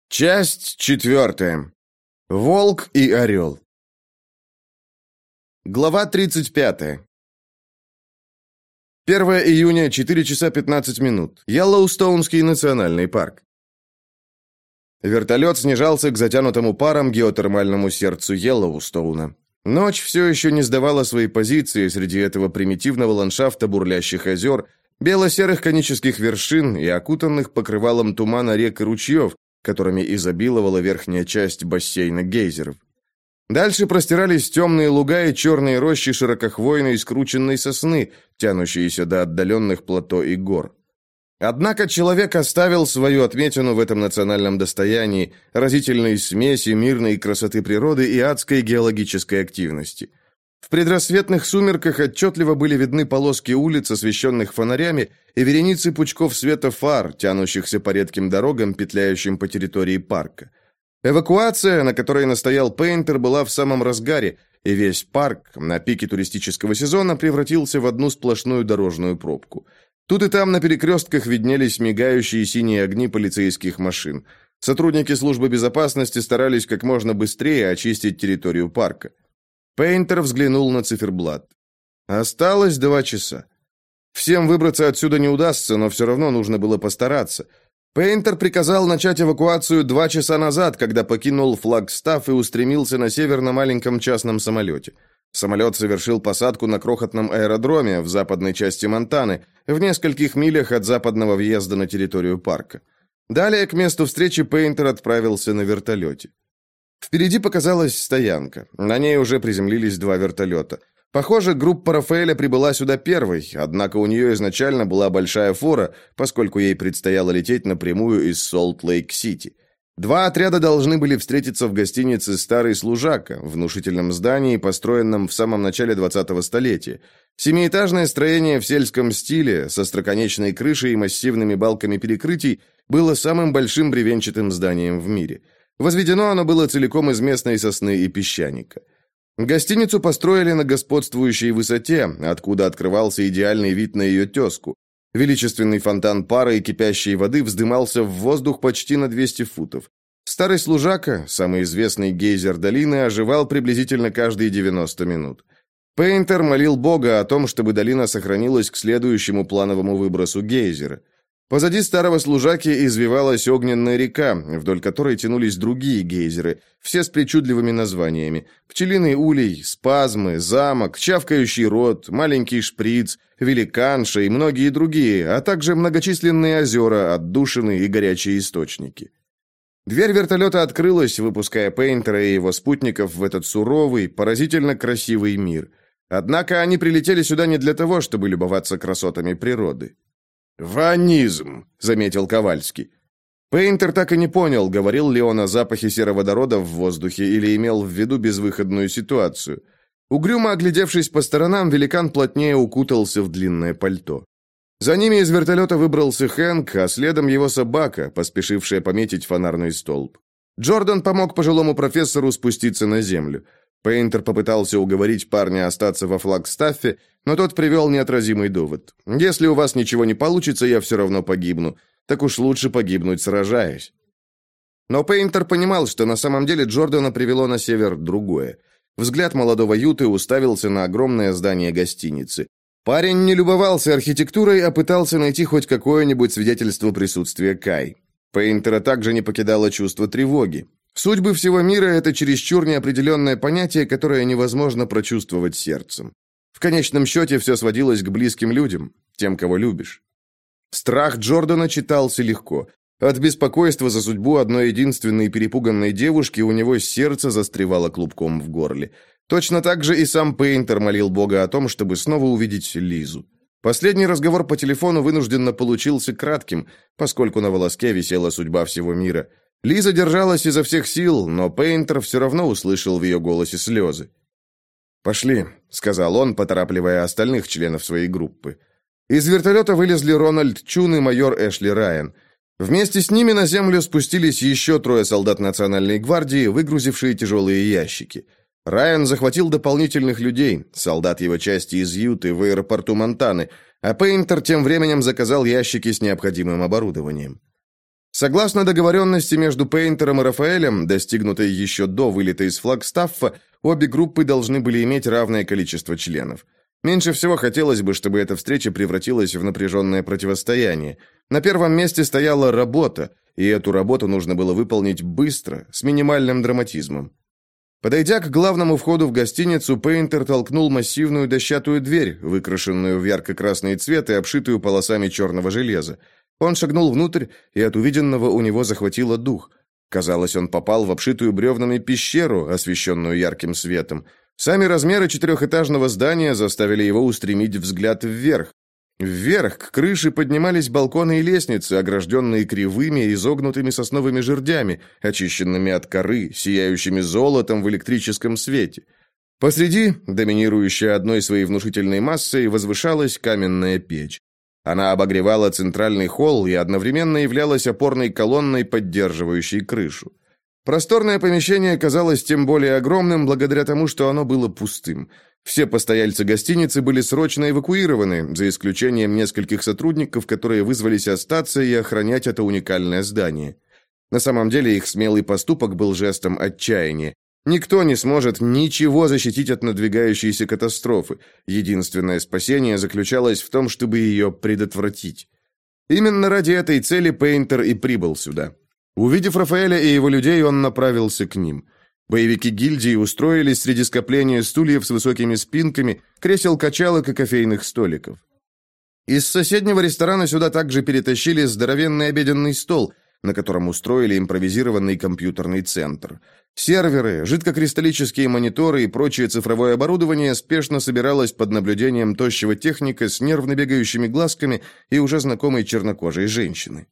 Часть 4. Волк и орел. Глава 35. 1 июня, 4 часа 15 минут. Йеллоустоунский национальный парк. Вертолет снижался к затянутому паром геотермальному сердцу Йеллоустоуна. Ночь все еще не сдавала свои позиции среди этого примитивного ландшафта бурлящих озер, бело-серых конических вершин и окутанных покрывалом тумана рек и ручьев, которыми изобиловала верхняя часть бассейна гейзеров. Дальше простирались темные луга и черные рощи широкохвойной скрученной сосны, тянущиеся до отдаленных плато и гор. Однако человек оставил свою отметину в этом национальном достоянии, разительной смеси мирной красоты природы и адской геологической активности. В предрассветных сумерках отчетливо были видны полоски улиц, освещенных фонарями, и вереницы пучков света фар, тянущихся по редким дорогам, петляющим по территории парка. Эвакуация, на которой настоял Пейнтер, была в самом разгаре, и весь парк на пике туристического сезона превратился в одну сплошную дорожную пробку. Тут и там на перекрестках виднелись мигающие синие огни полицейских машин. Сотрудники службы безопасности старались как можно быстрее очистить территорию парка. Пейнтер взглянул на циферблат. Осталось 2 часа. Всем выбраться отсюда не удастся, но все равно нужно было постараться. Пейнтер приказал начать эвакуацию 2 часа назад, когда покинул Флагстаф и устремился на север на маленьком частном самолете. Самолет совершил посадку на крохотном аэродроме в западной части Монтаны, в нескольких милях от западного въезда на территорию парка. Далее к месту встречи Пейнтер отправился на вертолете. Впереди показалась стоянка. На ней уже приземлились 2 вертолета. Похоже, группа Рафаэля прибыла сюда первой, однако у нее изначально была большая фора, поскольку ей предстояло лететь напрямую из Солт-Лейк-Сити. 2 отряда должны были встретиться в гостинице «Старый служака», внушительном здании, построенном в самом начале 20-го столетия. 7-этажное строение в сельском стиле, со остроконечной крышей и массивными балками перекрытий, было самым большим бревенчатым зданием в мире. Возведено оно было целиком из местной сосны и песчаника. Гостиницу построили на господствующей высоте, откуда открывался идеальный вид на ее тезку. Величественный фонтан пара и кипящей воды вздымался в воздух почти на 200 футов. Старый служака, самый известный гейзер долины, оживал приблизительно каждые 90 минут. Пейнтер молил Бога о том, чтобы долина сохранилась к следующему плановому выбросу гейзера. Позади старого служаки извивалась огненная река, вдоль которой тянулись другие гейзеры, все с причудливыми названиями: Пчелиный улей, Спазмы, Замок, Чавкающий рот, Маленький шприц, Великанша и многие другие, а также многочисленные озера, отдушины и горячие источники. Дверь вертолета открылась, выпуская Пейнтера и его спутников в этот суровый, поразительно красивый мир. Однако они прилетели сюда не для того, чтобы любоваться красотами природы. «Ванизм», — заметил Ковальский. Пейнтер так и не понял, говорил ли он о запахе сероводорода в воздухе или имел в виду безвыходную ситуацию. Угрюмо оглядевшись по сторонам, великан плотнее укутался в длинное пальто. За ними из вертолета выбрался Хэнк, а следом его собака, поспешившая пометить фонарный столб. Джордан помог пожилому профессору спуститься на землю. Пейнтер попытался уговорить парня остаться во Флагстаффе, но тот привел неотразимый довод. «Если у вас ничего не получится, я все равно погибну. Так уж лучше погибнуть, сражаясь». Но Пейнтер понимал, что на самом деле Джордана привело на север другое. Взгляд молодого Юты уставился на огромное здание гостиницы. Парень не любовался архитектурой, а пытался найти хоть какое-нибудь свидетельство присутствия Кай. Пейнтера также не покидало чувство тревоги. Судьбы всего мира – это чересчур неопределенное понятие, которое невозможно прочувствовать сердцем. В конечном счете все сводилось к близким людям, тем, кого любишь. Страх Джордана читался легко. От беспокойства за судьбу одной единственной перепуганной девушки у него сердце застревало клубком в горле. Точно так же и сам Пейнтер молил Бога о том, чтобы снова увидеть Лизу. Последний разговор по телефону вынужденно получился кратким, поскольку на волоске висела судьба всего мира. Лиза держалась изо всех сил, но Пейнтер все равно услышал в ее голосе слезы. «Пошли», — сказал он, поторапливая остальных членов своей группы. Из вертолета вылезли Рональд Чун и майор Эшли Райан. Вместе с ними на землю спустились еще 3 солдат Национальной гвардии, выгрузившие тяжелые ящики. Райан захватил дополнительных людей, солдат его части из Юты в аэропорту Монтаны, а Пейнтер тем временем заказал ящики с необходимым оборудованием. Согласно договоренности между Пейнтером и Рафаэлем, достигнутой еще до вылета из Флагстаффа, обе группы должны были иметь равное количество членов. Меньше всего хотелось бы, чтобы эта встреча превратилась в напряженное противостояние. На первом месте стояла работа, и эту работу нужно было выполнить быстро, с минимальным драматизмом. Подойдя к главному входу в гостиницу, Пейнтер толкнул массивную дощатую дверь, выкрашенную в ярко-красный цвет и обшитую полосами черного железа. Он шагнул внутрь, и от увиденного у него захватило дух. Казалось, он попал в обшитую бревнами пещеру, освещенную ярким светом. Сами размеры четырехэтажного здания заставили его устремить взгляд вверх. Вверх к крыше поднимались балконы и лестницы, огражденные кривыми и изогнутыми сосновыми жердями, очищенными от коры, сияющими золотом в электрическом свете. Посреди, доминирующая одной своей внушительной массой, возвышалась каменная печь. Она обогревала центральный холл и одновременно являлась опорной колонной, поддерживающей крышу. Просторное помещение казалось тем более огромным благодаря тому, что оно было пустым. Все постояльцы гостиницы были срочно эвакуированы, за исключением нескольких сотрудников, которые вызвались остаться и охранять это уникальное здание. На самом деле их смелый поступок был жестом отчаяния. Никто не сможет ничего защитить от надвигающейся катастрофы. Единственное спасение заключалось в том, чтобы ее предотвратить. Именно ради этой цели Пейнтер и прибыл сюда. Увидев Рафаэля и его людей, он направился к ним. Боевики гильдии устроились среди скопления стульев с высокими спинками, кресел-качалок и кофейных столиков. Из соседнего ресторана сюда также перетащили здоровенный обеденный стол, на котором устроили импровизированный компьютерный центр. Серверы, жидкокристаллические мониторы и прочее цифровое оборудование спешно собиралось под наблюдением тощего техника с нервно бегающими глазками и уже знакомой чернокожей женщины.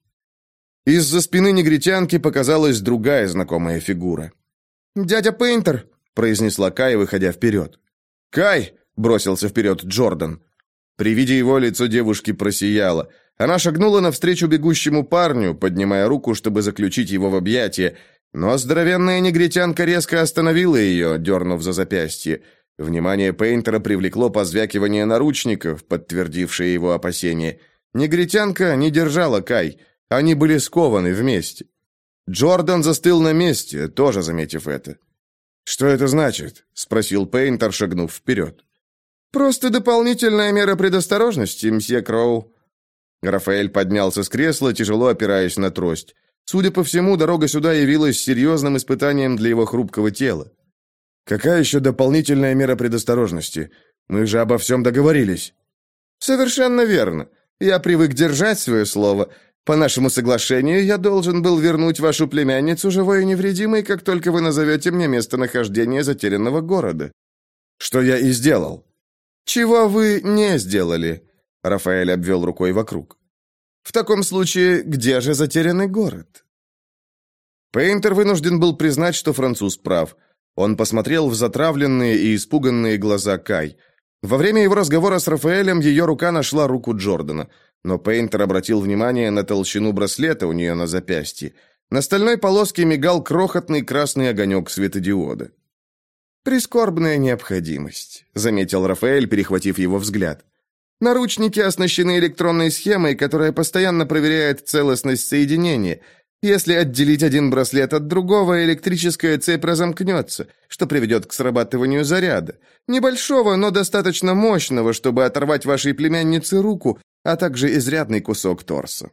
Из-за спины негритянки показалась другая знакомая фигура. «Дядя Пейнтер!» – произнесла Кай, выходя вперед. «Кай!» – бросился вперед Джордан. При виде его лицо девушки просияло. Она шагнула навстречу бегущему парню, поднимая руку, чтобы заключить его в объятия, но здоровенная негритянка резко остановила ее, дернув за запястье. Внимание Пейнтера привлекло позвякивание наручников, подтвердившее его опасения. Негритянка не держала Кай. Они были скованы вместе. Джордан застыл на месте, тоже заметив это. «Что это значит?» – спросил Пейнтер, шагнув вперед. «Просто дополнительная мера предосторожности, мсье Кроу». Рафаэль поднялся с кресла, тяжело опираясь на трость. Судя по всему, дорога сюда явилась серьезным испытанием для его хрупкого тела. «Какая еще дополнительная мера предосторожности? Мы же обо всем договорились». «Совершенно верно. Я привык держать свое слово. По нашему соглашению, я должен был вернуть вашу племянницу живой и невредимой, как только вы назовете мне местонахождение затерянного города». «Что я и сделал». «Чего вы не сделали?» Рафаэль обвел рукой вокруг. «В таком случае, где же затерянный город?» Пейнтер вынужден был признать, что француз прав. Он посмотрел в затравленные и испуганные глаза Кай. Во время его разговора с Рафаэлем ее рука нашла руку Джордана, но Пейнтер обратил внимание на толщину браслета у нее на запястье. На стальной полоске мигал крохотный красный огонек светодиода. «Прискорбная необходимость», — заметил Рафаэль, перехватив его взгляд. «Наручники оснащены электронной схемой, которая постоянно проверяет целостность соединения. Если отделить один браслет от другого, электрическая цепь разомкнется, что приведет к срабатыванию заряда. Небольшого, но достаточно мощного, чтобы оторвать вашей племяннице руку, а также изрядный кусок торса».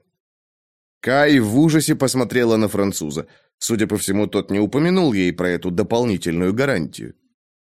Кай в ужасе посмотрела на француза. Судя по всему, тот не упомянул ей про эту дополнительную гарантию.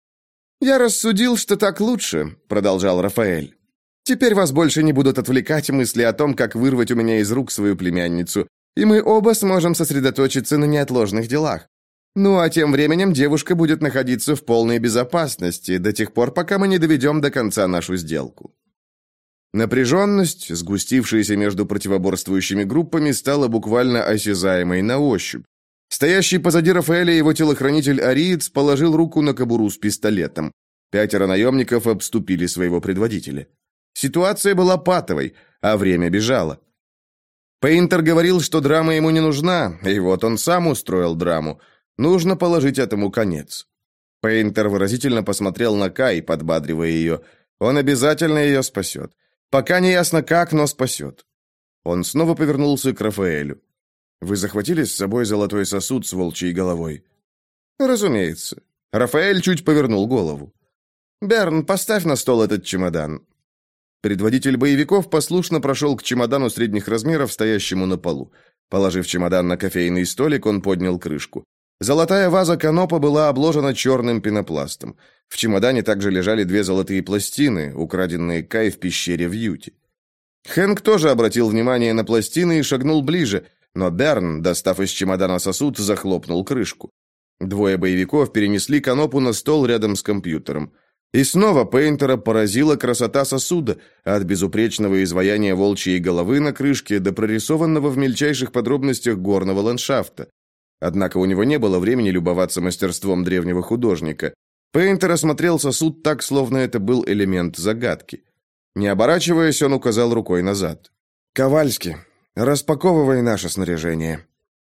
«Я рассудил, что так лучше», — продолжал Рафаэль. «Теперь вас больше не будут отвлекать мысли о том, как вырвать у меня из рук свою племянницу, и мы оба сможем сосредоточиться на неотложных делах. Ну а тем временем девушка будет находиться в полной безопасности до тех пор, пока мы не доведем до конца нашу сделку». Напряженность, сгустившаяся между противоборствующими группами, стала буквально осязаемой на ощупь. Стоящий позади Рафаэля его телохранитель ариец положил руку на кобуру с пистолетом. 5 наемников обступили своего предводителя. Ситуация была патовой, а время бежало. Пейнтер говорил, что драма ему не нужна, и вот он сам устроил драму. Нужно положить этому конец. Пейнтер выразительно посмотрел на Кай, подбадривая ее. Он обязательно ее спасет. Пока не ясно как, но спасет. Он снова повернулся к Рафаэлю. Вы захватили с собой золотой сосуд с волчьей головой? Разумеется. Рафаэль чуть повернул голову. Берн, поставь на стол этот чемодан. Предводитель боевиков послушно прошел к чемодану средних размеров, стоящему на полу. Положив чемодан на кофейный столик, он поднял крышку. Золотая ваза канопа была обложена черным пенопластом. В чемодане также лежали 2 золотые пластины, украденные Кай в пещере в Юте. Хэнк тоже обратил внимание на пластины и шагнул ближе, но Берн, достав из чемодана сосуд, захлопнул крышку. 2 боевиков перенесли канопу на стол рядом с компьютером. И снова Пейнтера поразила красота сосуда, от безупречного изваяния волчьей головы на крышке до прорисованного в мельчайших подробностях горного ландшафта. Однако у него не было времени любоваться мастерством древнего художника. Пейнтер осмотрел сосуд так, словно это был элемент загадки. Не оборачиваясь, он указал рукой назад. «Ковальский, распаковывай наше снаряжение».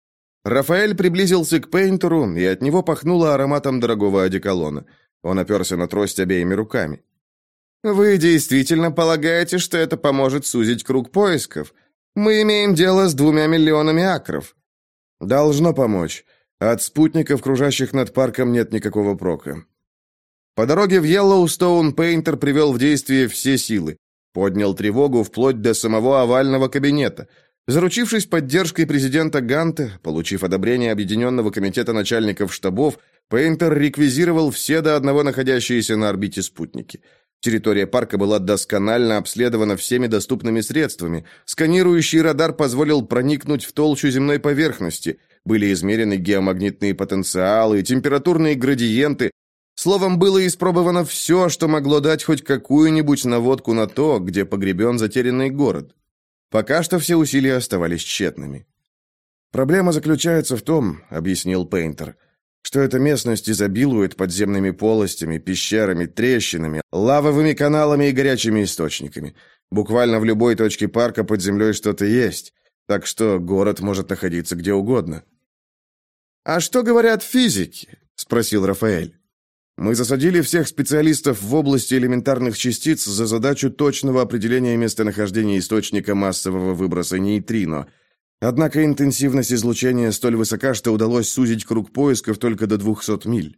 Рафаэль приблизился к Пейнтеру, и от него пахнуло ароматом дорогого одеколона. Он оперся на трость обеими руками. «Вы действительно полагаете, что это поможет сузить круг поисков? Мы имеем дело с 2 миллионами акров». «Должно помочь. От спутников, кружащих над парком, нет никакого прока». По дороге в Йеллоустоун Пейнтер привел в действие все силы. Поднял тревогу вплоть до самого овального кабинета. Заручившись поддержкой президента Ганта, получив одобрение Объединенного комитета начальников штабов, Пейнтер реквизировал все до одного находящиеся на орбите спутники. Территория парка была досконально обследована всеми доступными средствами. Сканирующий радар позволил проникнуть в толщу земной поверхности. Были измерены геомагнитные потенциалы, температурные градиенты. Словом, было испробовано все, что могло дать хоть какую-нибудь наводку на то, где погребен затерянный город. Пока что все усилия оставались тщетными. «Проблема заключается в том, — объяснил Пейнтер, — что эта местность изобилует подземными полостями, пещерами, трещинами, лавовыми каналами и горячими источниками. Буквально в любой точке парка под землей что-то есть, так что город может находиться где угодно». «А что говорят физики?» — спросил Рафаэль. «Мы засадили всех специалистов в области элементарных частиц за задачу точного определения местонахождения источника массового выброса нейтрино. Однако интенсивность излучения столь высока, что удалось сузить круг поисков только до 200 миль».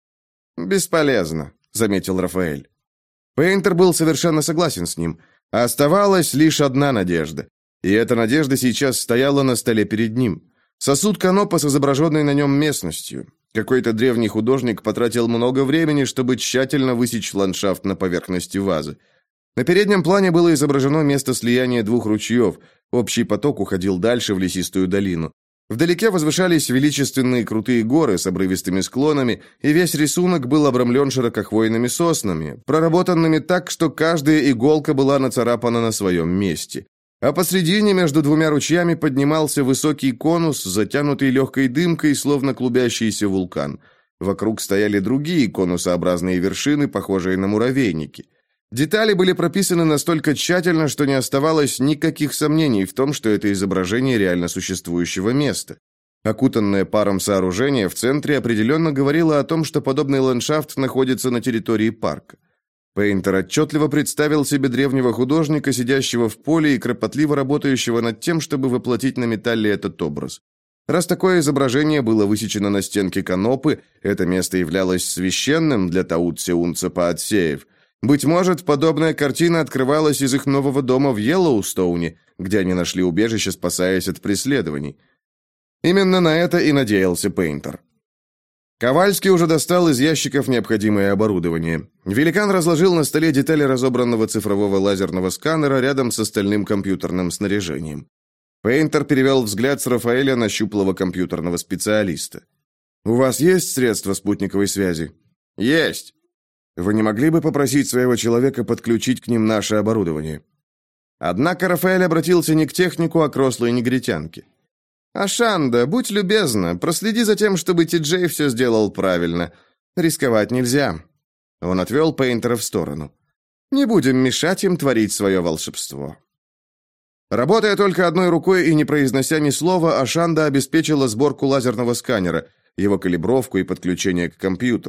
«Бесполезно», — заметил Рафаэль. Пейнтер был совершенно согласен с ним. Оставалась лишь одна надежда. И эта надежда сейчас стояла на столе перед ним. Сосуд канопа с изображенной на нем местностью. Какой-то древний художник потратил много времени, чтобы тщательно высечь ландшафт на поверхности вазы. На переднем плане было изображено место слияния 2 ручьев. Общий поток уходил дальше в лесистую долину. Вдалеке возвышались величественные крутые горы с обрывистыми склонами, и весь рисунок был обрамлен широкохвойными соснами, проработанными так, что каждая иголка была нацарапана на своем месте. А посредине между 2 ручьями поднимался высокий конус, затянутый легкой дымкой, словно клубящийся вулкан. Вокруг стояли другие конусообразные вершины, похожие на муравейники. Детали были прописаны настолько тщательно, что не оставалось никаких сомнений в том, что это изображение реально существующего места. Окутанное паром сооружение в центре определенно говорило о том, что подобный ландшафт находится на территории парка. Пейнтер отчетливо представил себе древнего художника, сидящего в поле и кропотливо работающего над тем, чтобы воплотить на металле этот образ. Раз такое изображение было высечено на стенке канопы, это место являлось священным для Таут-Сеунца Паатсеев. Быть может, подобная картина открывалась из их нового дома в Йеллоустоуне, где они нашли убежище, спасаясь от преследований. Именно на это и надеялся Пейнтер. Ковальский уже достал из ящиков необходимое оборудование. Великан разложил на столе детали разобранного цифрового лазерного сканера рядом с остальным компьютерным снаряжением. Пейнтер перевел взгляд с Рафаэля на щуплого компьютерного специалиста. «У вас есть средства спутниковой связи?» «Есть». «Вы не могли бы попросить своего человека подключить к ним наше оборудование?» Однако Рафаэль обратился не к технику, а к рослой негритянке. «Ашанда, будь любезна, проследи за тем, чтобы Ти-Джей все сделал правильно. Рисковать нельзя». Он отвел Пейнтера в сторону. «Не будем мешать им творить свое волшебство». Работая только одной рукой и не произнося ни слова, Ашанда обеспечила сборку лазерного сканера, его калибровку и подключение к компьютеру.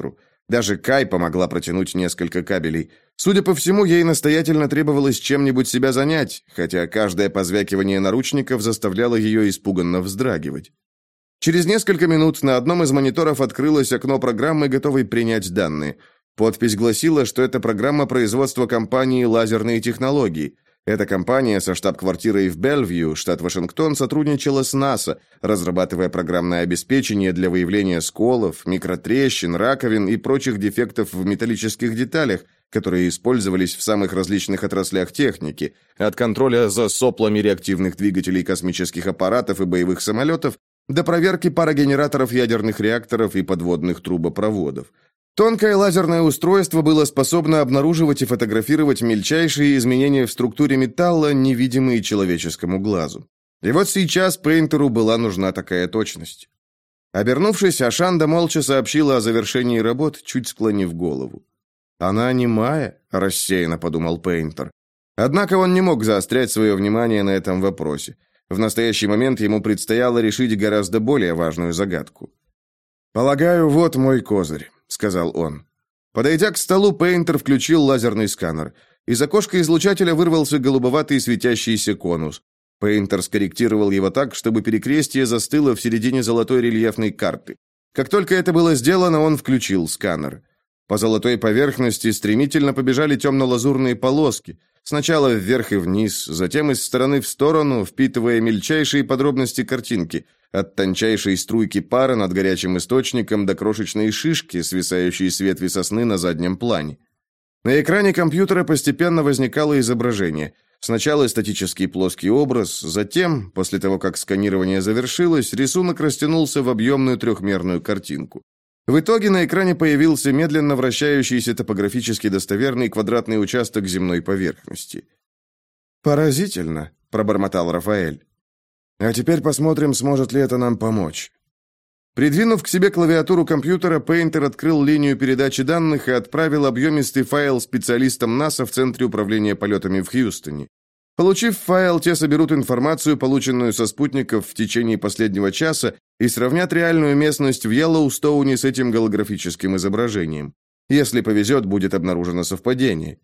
Даже Кай помогла протянуть несколько кабелей. Судя по всему, ей настоятельно требовалось чем-нибудь себя занять, хотя каждое позвякивание наручников заставляло ее испуганно вздрагивать. Через несколько минут на одном из мониторов открылось окно программы, готовой принять данные. Подпись гласила, что это программа производства компании «Лазерные технологии». Эта компания со штаб-квартирой в Белвью, штат Вашингтон, сотрудничала с НАСА, разрабатывая программное обеспечение для выявления сколов, микротрещин, раковин и прочих дефектов в металлических деталях, которые использовались в самых различных отраслях техники, от контроля за соплами реактивных двигателей космических аппаратов и боевых самолетов до проверки парогенераторов ядерных реакторов и подводных трубопроводов. Тонкое лазерное устройство было способно обнаруживать и фотографировать мельчайшие изменения в структуре металла, невидимые человеческому глазу. И вот сейчас Пейнтеру была нужна такая точность. Обернувшись, Ашанда молча сообщила о завершении работ, чуть склонив голову. «Она немая?» – рассеянно подумал Пейнтер. Однако он не мог заострять свое внимание на этом вопросе. В настоящий момент ему предстояло решить гораздо более важную загадку. «Полагаю, вот мой козырь», — сказал он. Подойдя к столу, Пейнтер включил лазерный сканер. Из окошка излучателя вырвался голубоватый светящийся конус. Пейнтер скорректировал его так, чтобы перекрестие застыло в середине золотой рельефной карты. Как только это было сделано, он включил сканер. По золотой поверхности стремительно побежали темно-лазурные полоски, сначала вверх и вниз, затем из стороны в сторону, впитывая мельчайшие подробности картинки, от тончайшей струйки пара над горячим источником до крошечной шишки, свисающей с ветви сосны на заднем плане. На экране компьютера постепенно возникало изображение. Сначала статический плоский образ, затем, после того, как сканирование завершилось, рисунок растянулся в объемную трехмерную картинку. В итоге на экране появился медленно вращающийся топографически достоверный квадратный участок земной поверхности. «Поразительно», — пробормотал Рафаэль. «А теперь посмотрим, сможет ли это нам помочь». Придвинув к себе клавиатуру компьютера, Пейнтер открыл линию передачи данных и отправил объемистый файл специалистам НАСА в Центре управления полетами в Хьюстоне. Получив файл, те соберут информацию, полученную со спутников в течение последнего часа, и сравнят реальную местность в Йеллоустоуне с этим голографическим изображением. Если повезет, будет обнаружено совпадение.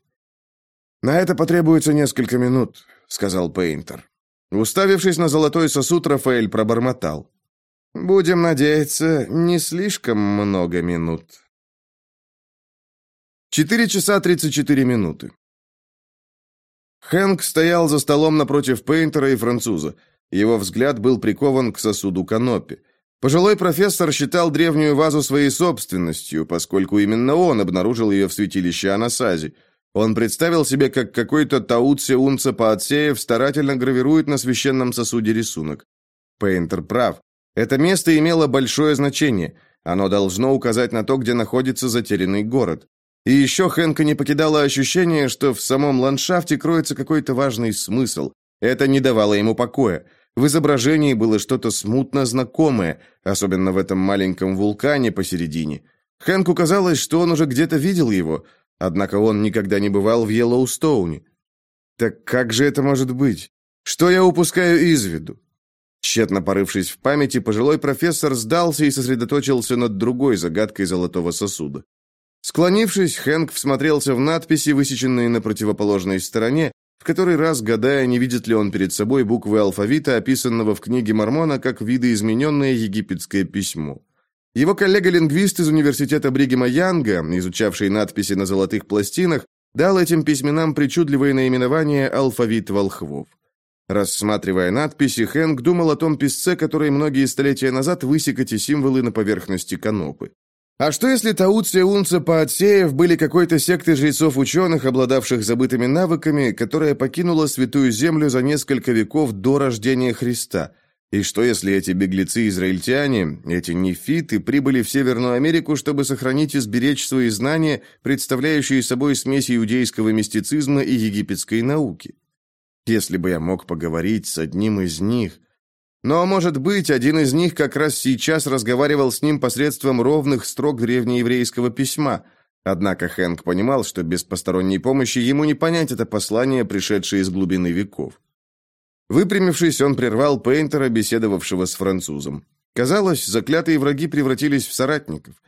«На это потребуется несколько минут», — сказал Пейнтер. Уставившись на золотой сосуд, Рафаэль пробормотал. «Будем надеяться, не слишком много минут». 4 часа 34 минуты. Хэнк стоял за столом напротив Пейнтера и француза. Его взгляд был прикован к сосуду канопи. Пожилой профессор считал древнюю вазу своей собственностью, поскольку именно он обнаружил ее в святилище Анасази. Он представил себе, как какой-то Таутсе Унца Паотсеев старательно гравирует на священном сосуде рисунок. Пейнтер прав. Это место имело большое значение. Оно должно указать на то, где находится затерянный город. И еще Хэнка не покидало ощущение, что в самом ландшафте кроется какой-то важный смысл. Это не давало ему покоя. В изображении было что-то смутно знакомое, особенно в этом маленьком вулкане посередине. Хэнку казалось, что он уже где-то видел его, однако он никогда не бывал в Йеллоустоуне. Так как же это может быть? Что я упускаю из виду? Тщетно порывшись в памяти, пожилой профессор сдался и сосредоточился над другой загадкой золотого сосуда. Склонившись, Хэнк всмотрелся в надписи, высеченные на противоположной стороне, в который раз гадая, не видит ли он перед собой буквы алфавита, описанного в книге Мормона как видоизмененное египетское письмо. Его коллега-лингвист из университета Бригема Янга, изучавший надписи на золотых пластинах, дал этим письменам причудливое наименование «алфавит волхвов». Рассматривая надписи, Хэнк думал о том писце, который многие столетия назад высек эти символы на поверхности канопы. А что если Таутсе Унца Паотсеев были какой-то сектой жрецов-ученых, обладавших забытыми навыками, которая покинула Святую Землю за несколько веков до рождения Христа? И что если эти беглецы-израильтяне, эти нефиты, прибыли в Северную Америку, чтобы сохранить и сберечь свои знания, представляющие собой смесь иудейского мистицизма и египетской науки? Если бы я мог поговорить с одним из них... Но, может быть, один из них как раз сейчас разговаривал с ним посредством ровных строк древнееврейского письма. Однако Хэнк понимал, что без посторонней помощи ему не понять это послание, пришедшее из глубины веков. Выпрямившись, он прервал Пейнтера, беседовавшего с французом. Казалось, заклятые враги превратились в соратников.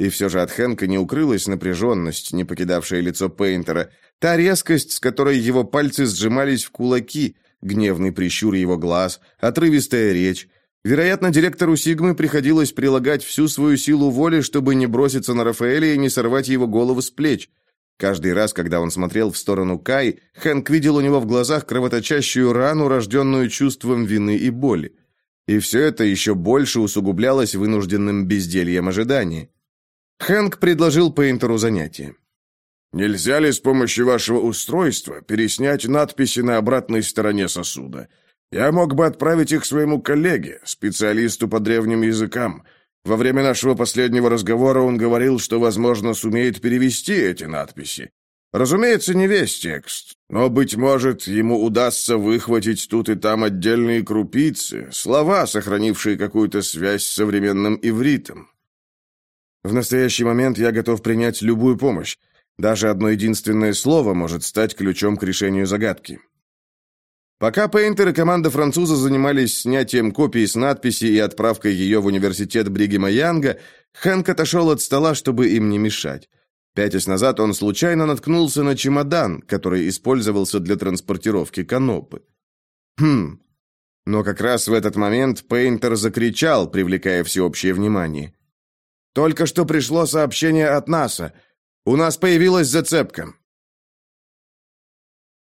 И все же от Хэнка не укрылась напряженность, не покидавшая лицо Пейнтера, та резкость, с которой его пальцы сжимались в кулаки, гневный прищур его глаз, отрывистая речь. Вероятно, директору Сигмы приходилось прилагать всю свою силу воли, чтобы не броситься на Рафаэля и не сорвать его голову с плеч. Каждый раз, когда он смотрел в сторону Кай, Хэнк видел у него в глазах кровоточащую рану, рожденную чувством вины и боли. И все это еще больше усугублялось вынужденным бездельем ожидания. Хэнк предложил Пейнтеру занятие. «Нельзя ли с помощью вашего устройства переснять надписи на обратной стороне сосуда? Я мог бы отправить их своему коллеге, специалисту по древним языкам. Во время нашего последнего разговора он говорил, что, возможно, сумеет перевести эти надписи. Разумеется, не весь текст, но, быть может, ему удастся выхватить тут и там отдельные крупицы, слова, сохранившие какую-то связь с современным ивритом. В настоящий момент я готов принять любую помощь. Даже одно единственное слово может стать ключом к решению загадки». Пока Пейнтер и команда француза занимались снятием копии с надписи и отправкой ее в университет Бригема Янга, Хэнк отошел от стола, чтобы им не мешать. Пятясь назад он случайно наткнулся на чемодан, который использовался для транспортировки канопы. Но как раз в этот момент Пейнтер закричал, привлекая всеобщее внимание. «Только что пришло сообщение от НАСА. У нас появилась зацепка.